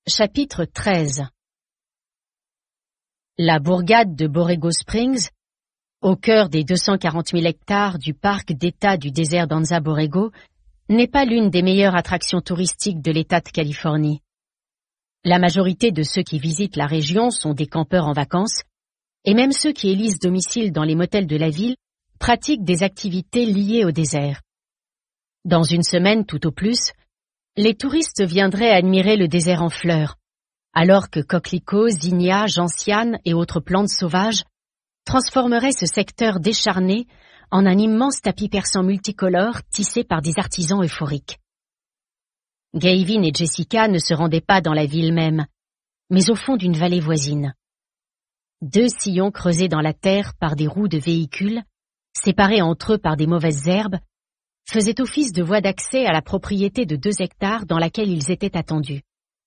Chapitre 13. La bourgade de Borrego Springs, au cœur des 240 000 hectares du parc d'État du désert d'Anza Borrego, n'est pas l'une des meilleures attractions touristiques de l'État de Californie. La majorité de ceux qui visitent la région sont des campeurs en vacances, et même ceux qui élisent domicile dans les motels de la ville pratiquent des activités liées au désert. Dans une semaine tout au plus, les touristes viendraient admirer le désert en fleurs, alors que coquelicots, zinnias, gentianes et autres plantes sauvages transformeraient ce secteur décharné en un immense tapis persan multicolore tissé par des artisans euphoriques. Gavin et Jessica ne se rendaient pas dans la ville même, mais au fond d'une vallée voisine. 2 sillons creusés dans la terre par des roues de véhicules, séparés entre eux par des mauvaises herbes, faisaient office de voie d'accès à la propriété de 2 hectares dans laquelle ils étaient attendus.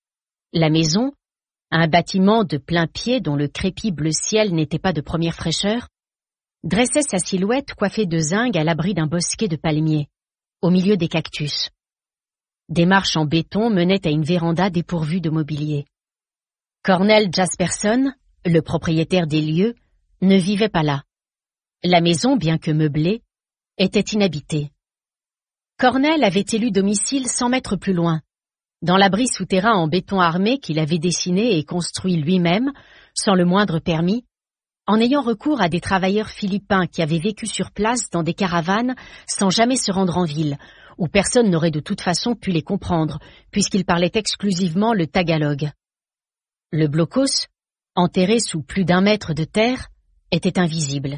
La maison, un bâtiment de plain-pied dont le crépi bleu ciel n'était pas de première fraîcheur, dressait sa silhouette coiffée de zinc à l'abri d'un bosquet de palmiers, au milieu des cactus. Des marches en béton menaient à une véranda dépourvue de mobilier. Cornell Jasperson, le propriétaire des lieux, ne vivait pas là. La maison, bien que meublée, était inhabitée. Cornell avait élu domicile 100 mètres plus loin, dans l'abri souterrain en béton armé qu'il avait dessiné et construit lui-même, sans le moindre permis, en ayant recours à des travailleurs philippins qui avaient vécu sur place dans des caravanes sans jamais se rendre en ville, où personne n'aurait de toute façon pu les comprendre, puisqu'ils parlaient exclusivement le tagalog. Le blocos, enterré sous plus d'1 mètre de terre, était invisible.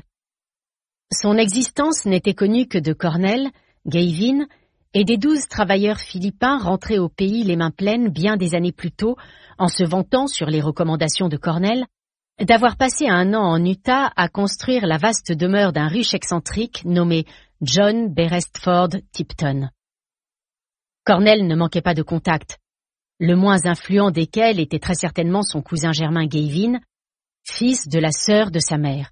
Son existence n'était connue que de Cornell, Gavin et des 12 travailleurs philippins rentrés au pays les mains pleines bien des années plus tôt, en se vantant, sur les recommandations de Cornell, d'avoir passé 1 an en Utah à construire la vaste demeure d'un riche excentrique nommé John Beresford Tipton. Cornell ne manquait pas de contacts, le moins influent desquels était très certainement son cousin germain Gavin, fils de la sœur de sa mère.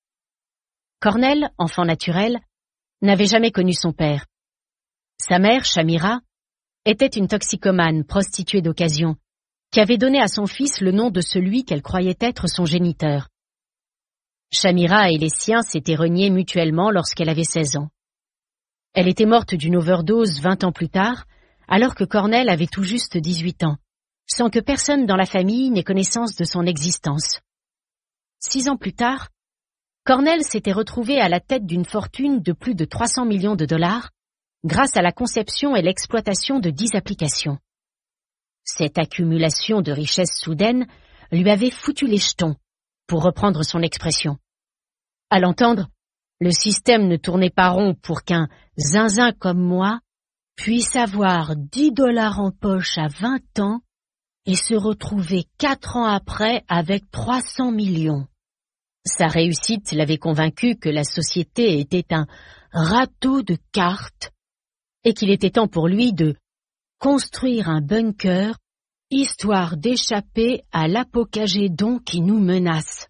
Cornell, enfant naturel, n'avait jamais connu son père. Sa mère, Shamira, était une toxicomane, prostituée d'occasion, qui avait donné à son fils le nom de celui qu'elle croyait être son géniteur. Shamira et les siens s'étaient reniés mutuellement lorsqu'elle avait 16 ans. Elle était morte d'une overdose 20 ans plus tard, alors que Cornell avait tout juste 18 ans, sans que personne dans la famille n'ait connaissance de son existence. 6 ans plus tard, Cornell s'était retrouvé à la tête d'une fortune de plus de 300 millions de dollars, grâce à la conception et l'exploitation de 10 applications. Cette accumulation de richesses soudaines lui avait foutu les jetons, pour reprendre son expression. À l'entendre, le système ne tournait pas rond pour qu'un zinzin comme moi puisse avoir 10 dollars en poche à 20 ans et se retrouver 4 ans après avec 300 millions. Sa réussite l'avait convaincu que la société était un râteau de cartes et qu'il était temps pour lui de construire un bunker, histoire d'échapper à l'apocagédon qui nous menace.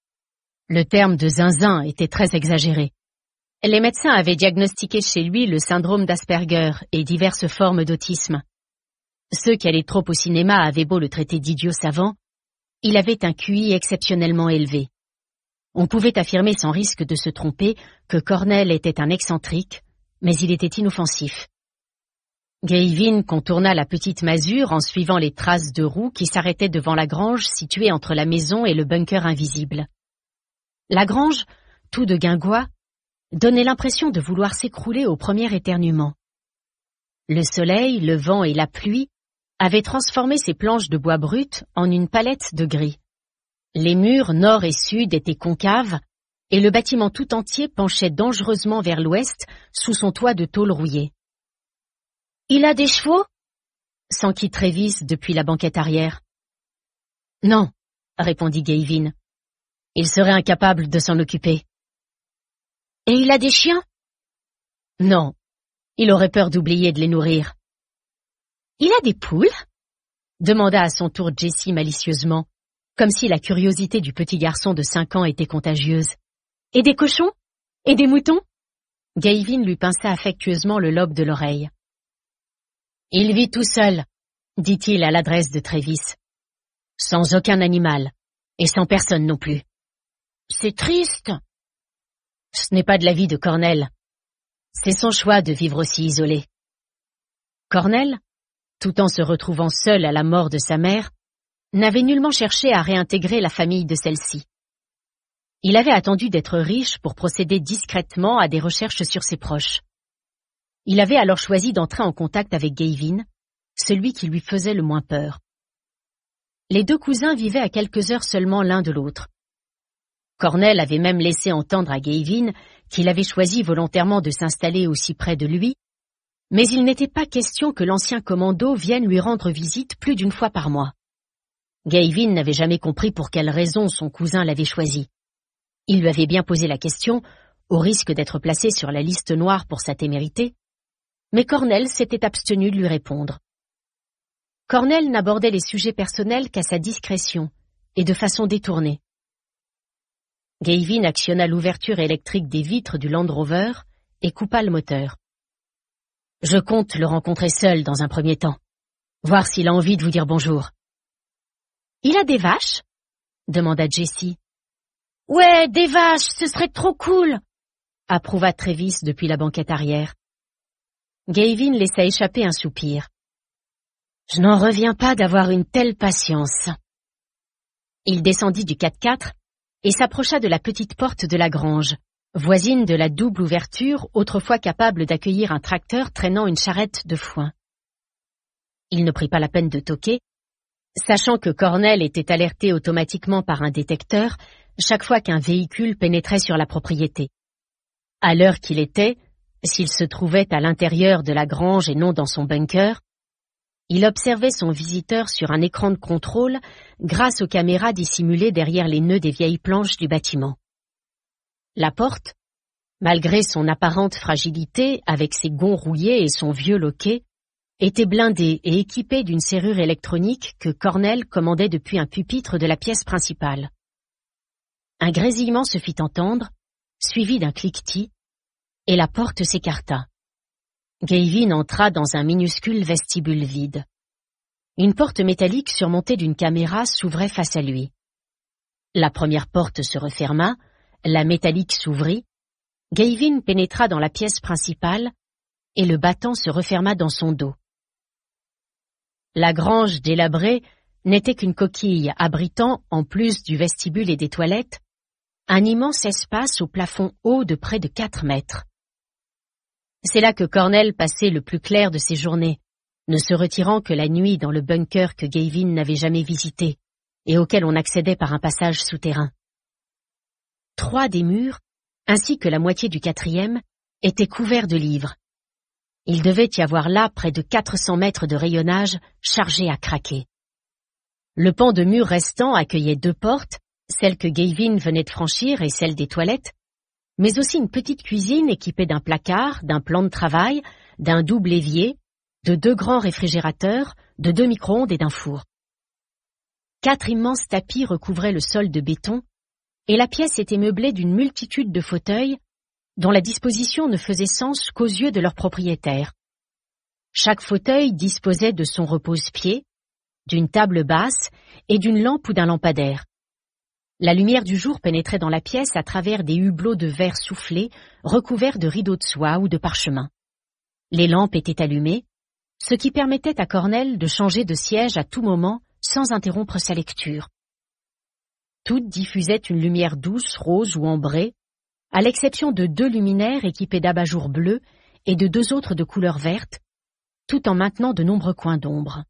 Le terme de zinzin était très exagéré. Les médecins avaient diagnostiqué chez lui le syndrome d'Asperger et diverses formes d'autisme. Ceux qui allaient trop au cinéma avaient beau le traiter d'idiot savant, il avait un QI exceptionnellement élevé. On pouvait affirmer sans risque de se tromper que Cornell était un excentrique, mais il était inoffensif. Gavin contourna la petite masure en suivant les traces de roues qui s'arrêtaient devant la grange située entre la maison et le bunker invisible. La grange, tout de guingois, donnait l'impression de vouloir s'écrouler au premier éternuement. Le soleil, le vent et la pluie avaient transformé ces planches de bois brut en une palette de gris. Les murs nord et sud étaient concaves, et le bâtiment tout entier penchait dangereusement vers l'ouest sous son toit de tôle rouillée. « Il a des chevaux ?» s'enquit Travis depuis la banquette arrière. « Non, » répondit Gavin. « Il serait incapable de s'en occuper. »« Et il a des chiens ?» ?»« Non, il aurait peur d'oublier de les nourrir. »« Il a des poules ?» demanda à son tour Jessie malicieusement, comme si la curiosité du petit garçon de 5 ans était contagieuse. « Et des cochons ? Et des moutons ?» Gavin lui pinça affectueusement le lobe de l'oreille. « Il vit tout seul, dit-il à l'adresse de Travis. Sans aucun animal, et sans personne non plus. C'est triste. Ce n'est pas de la vie de Cornell. C'est son choix de vivre aussi isolé. Cornell, tout en se retrouvant seul à la mort de sa mère, n'avait nullement cherché à réintégrer la famille de celle-ci. Il avait attendu d'être riche pour procéder discrètement à des recherches sur ses proches. Il avait alors choisi d'entrer en contact avec Gavin, celui qui lui faisait le moins peur. Les deux cousins vivaient à quelques heures seulement l'un de l'autre. Cornell avait même laissé entendre à Gavin qu'il avait choisi volontairement de s'installer aussi près de lui, mais il n'était pas question que l'ancien commando vienne lui rendre visite plus d'une fois par mois. Gavin n'avait jamais compris pour quelle raison son cousin l'avait choisi. Il lui avait bien posé la question, au risque d'être placé sur la liste noire pour sa témérité, mais Cornell s'était abstenu de lui répondre. Cornell n'abordait les sujets personnels qu'à sa discrétion, et de façon détournée. Gavin actionna l'ouverture électrique des vitres du Land Rover et coupa le moteur. « Je compte le rencontrer seul dans un premier temps, voir s'il a envie de vous dire bonjour. »« Il a des vaches ?» demanda Jessie. « Ouais, des vaches, ce serait trop cool !» approuva Travis depuis la banquette arrière. Gavin laissa échapper un soupir. « Je n'en reviens pas d'avoir une telle patience. » Il descendit du 4x4 et s'approcha de la petite porte de la grange, voisine de la double ouverture autrefois capable d'accueillir un tracteur traînant une charrette de foin. Il ne prit pas la peine de toquer, sachant que Cornell était alerté automatiquement par un détecteur chaque fois qu'un véhicule pénétrait sur la propriété. À l'heure qu'il était, s'il se trouvait à l'intérieur de la grange et non dans son bunker, il observait son visiteur sur un écran de contrôle grâce aux caméras dissimulées derrière les nœuds des vieilles planches du bâtiment. La porte, malgré son apparente fragilité avec ses gonds rouillés et son vieux loquet, était blindée et équipée d'une serrure électronique que Cornell commandait depuis un pupitre de la pièce principale. Un grésillement se fit entendre, suivi d'un cliquetis, et la porte s'écarta. Gavin entra dans un minuscule vestibule vide. Une porte métallique surmontée d'une caméra s'ouvrait face à lui. La première porte se referma, la métallique s'ouvrit, Gavin pénétra dans la pièce principale et le battant se referma dans son dos. La grange délabrée n'était qu'une coquille abritant, en plus du vestibule et des toilettes, un immense espace au plafond haut de près de 4 mètres. C'est là que Cornell passait le plus clair de ses journées, ne se retirant que la nuit dans le bunker que Gavin n'avait jamais visité et auquel on accédait par un passage souterrain. 3 des murs, ainsi que la moitié du 4e, étaient couverts de livres. Il devait y avoir là près de 400 mètres de rayonnage chargés à craquer. Le pan de mur restant accueillait 2 portes, celle que Gavin venait de franchir et celle des toilettes, mais aussi une petite cuisine équipée d'un placard, d'un plan de travail, d'un double évier, de 2 grands réfrigérateurs, de 2 micro-ondes et d'un four. 4 immenses tapis recouvraient le sol de béton, et la pièce était meublée d'une multitude de fauteuils dont la disposition ne faisait sens qu'aux yeux de leur propriétaire. Chaque fauteuil disposait de son repose-pied, d'une table basse et d'une lampe ou d'un lampadaire. La lumière du jour pénétrait dans la pièce à travers des hublots de verre soufflé recouverts de rideaux de soie ou de parchemin. Les lampes étaient allumées, ce qui permettait à Cornell de changer de siège à tout moment sans interrompre sa lecture. Toutes diffusaient une lumière douce, rose ou ambrée, à l'exception de 2 luminaires équipés d'abat-jour bleu et de 2 autres de couleur verte, tout en maintenant de nombreux coins d'ombre.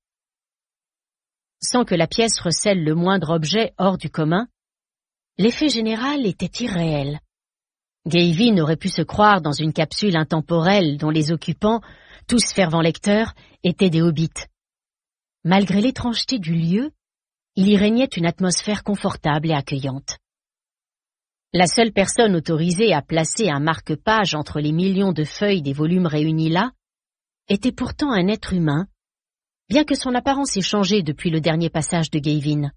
Sans que la pièce recèle le moindre objet hors du commun, l'effet général était irréel. Gavin aurait pu se croire dans une capsule intemporelle dont les occupants, tous fervents lecteurs, étaient des hobbits. Malgré l'étrangeté du lieu, il y régnait une atmosphère confortable et accueillante. La seule personne autorisée à placer un marque-page entre les millions de feuilles des volumes réunis là était pourtant un être humain, bien que son apparence ait changé depuis le dernier passage de Gavin.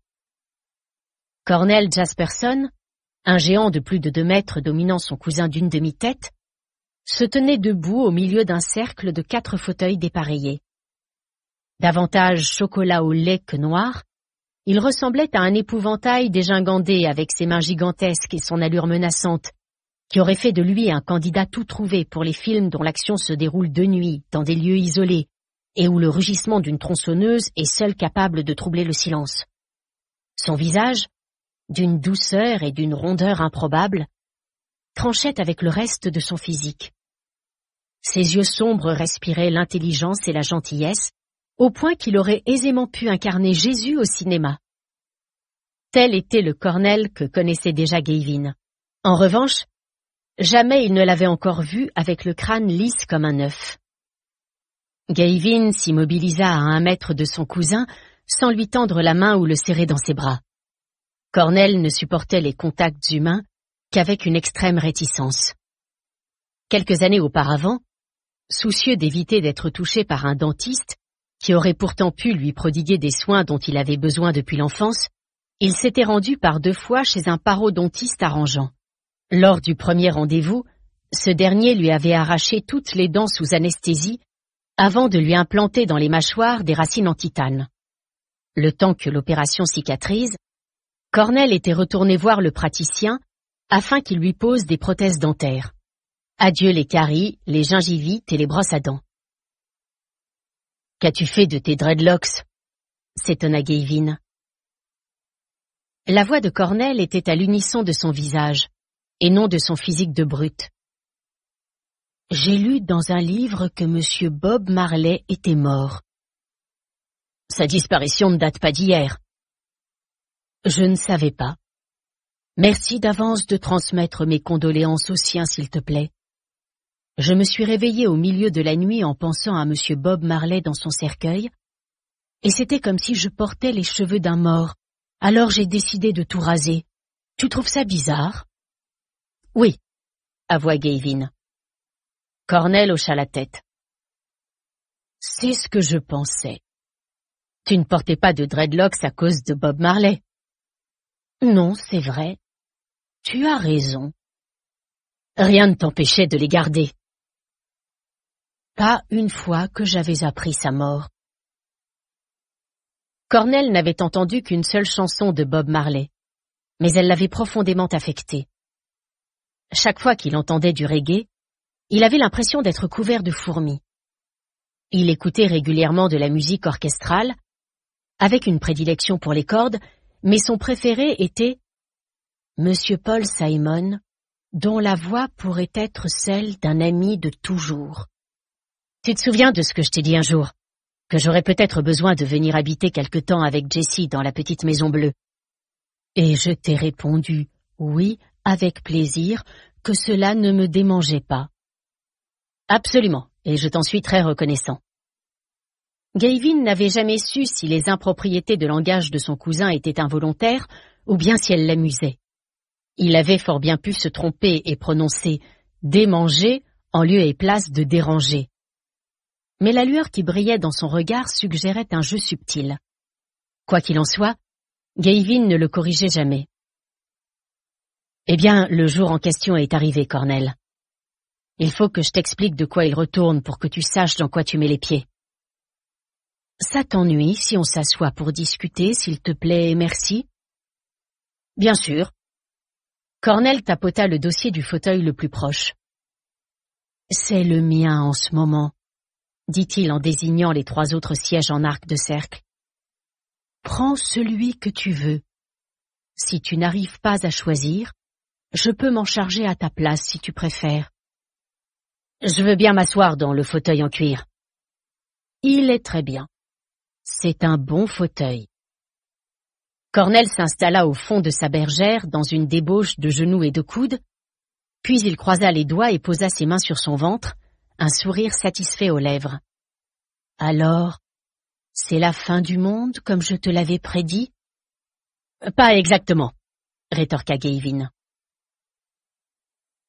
Cornell Jasperson, un géant de plus de 2 mètres dominant son cousin d'une demi-tête, se tenait debout au milieu d'un cercle de 4 fauteuils dépareillés. Davantage chocolat au lait que noir, Il ressemblait à un épouvantail dégingandé avec ses mains gigantesques et son allure menaçante, qui aurait fait de lui un candidat tout trouvé pour les films dont l'action se déroule de nuit, dans des lieux isolés, et où le rugissement d'une tronçonneuse est seul capable de troubler le silence. Son visage, d'une douceur et d'une rondeur improbables, tranchait avec le reste de son physique. Ses yeux sombres respiraient l'intelligence et la gentillesse, au point qu'il aurait aisément pu incarner Jésus au cinéma. Tel était le Cornell que connaissait déjà Gavin. En revanche, jamais il ne l'avait encore vu avec le crâne lisse comme un œuf. Gavin s'immobilisa à 1 mètre de son cousin sans lui tendre la main ou le serrer dans ses bras. Cornell ne supportait les contacts humains qu'avec une extrême réticence. Quelques années auparavant, soucieux d'éviter d'être touché par un dentiste, qui aurait pourtant pu lui prodiguer des soins dont il avait besoin depuis l'enfance, il s'était rendu par 2 fois chez un parodontiste arrangeant. Lors du premier rendez-vous, ce dernier lui avait arraché toutes les dents sous anesthésie avant de lui implanter dans les mâchoires des racines en titane. Le temps que l'opération cicatrise, Cornell était retourné voir le praticien afin qu'il lui pose des prothèses dentaires. Adieu les caries, les gingivites et les brosses à dents. « Qu'as-tu fait de tes dreadlocks ?» s'étonna Gavin. La voix de Cornell était à l'unisson de son visage, et non de son physique de brute. « J'ai lu dans un livre que M. Bob Marley était mort. »« Sa disparition ne date pas d'hier. »« Je ne savais pas. Merci d'avance de transmettre mes condoléances aux siens, s'il te plaît. Je me suis réveillé au milieu de la nuit en pensant à M. Bob Marley dans son cercueil, et c'était comme si je portais les cheveux d'un mort. Alors j'ai décidé de tout raser. Tu trouves ça bizarre? » « Oui, » avoua Gavin. Cornell hocha la tête. « C'est ce que je pensais. Tu ne portais pas de dreadlocks à cause de Bob Marley. »« Non, c'est vrai. Tu as raison. Rien ne t'empêchait de les garder. » Pas une fois que j'avais appris sa mort. Cornell n'avait entendu qu'une seule chanson de Bob Marley, mais elle l'avait profondément affecté. Chaque fois qu'il entendait du reggae, il avait l'impression d'être couvert de fourmis. Il écoutait régulièrement de la musique orchestrale, avec une prédilection pour les cordes, mais son préféré était Monsieur Paul Simon, dont la voix pourrait être celle d'un ami de toujours. Tu te souviens de ce que je t'ai dit un jour? Que j'aurais peut-être besoin de venir habiter quelque temps avec Jessie dans la petite maison bleue. Et je t'ai répondu, oui, avec plaisir, que cela ne me démangeait pas. Absolument, et je t'en suis très reconnaissant. Gavin n'avait jamais su si les impropriétés de langage de son cousin étaient involontaires ou bien si elles l'amusaient. Il avait fort bien pu se tromper et prononcer « démanger » en lieu et place de « déranger ». Mais la lueur qui brillait dans son regard suggérait un jeu subtil. Quoi qu'il en soit, Gavin ne le corrigeait jamais. « Eh bien, le jour en question est arrivé, Cornell. Il faut que je t'explique de quoi il retourne pour que tu saches dans quoi tu mets les pieds. » « Ça t'ennuie si on s'assoit pour discuter, s'il te plaît, merci ?»« Bien sûr. » Cornell tapota le dossier du fauteuil le plus proche. « C'est le mien en ce moment, » dit-il en désignant les 3 autres sièges en arc de cercle. « Prends celui que tu veux. Si tu n'arrives pas à choisir, je peux m'en charger à ta place si tu préfères. »« Je veux bien m'asseoir dans le fauteuil en cuir. »« Il est très bien. C'est un bon fauteuil. » Cornell s'installa au fond de sa bergère dans une débauche de genoux et de coudes, puis il croisa les doigts et posa ses mains sur son ventre, un sourire satisfait aux lèvres. « Alors, c'est la fin du monde comme je te l'avais prédit ?»« Pas exactement, » rétorqua Gavin.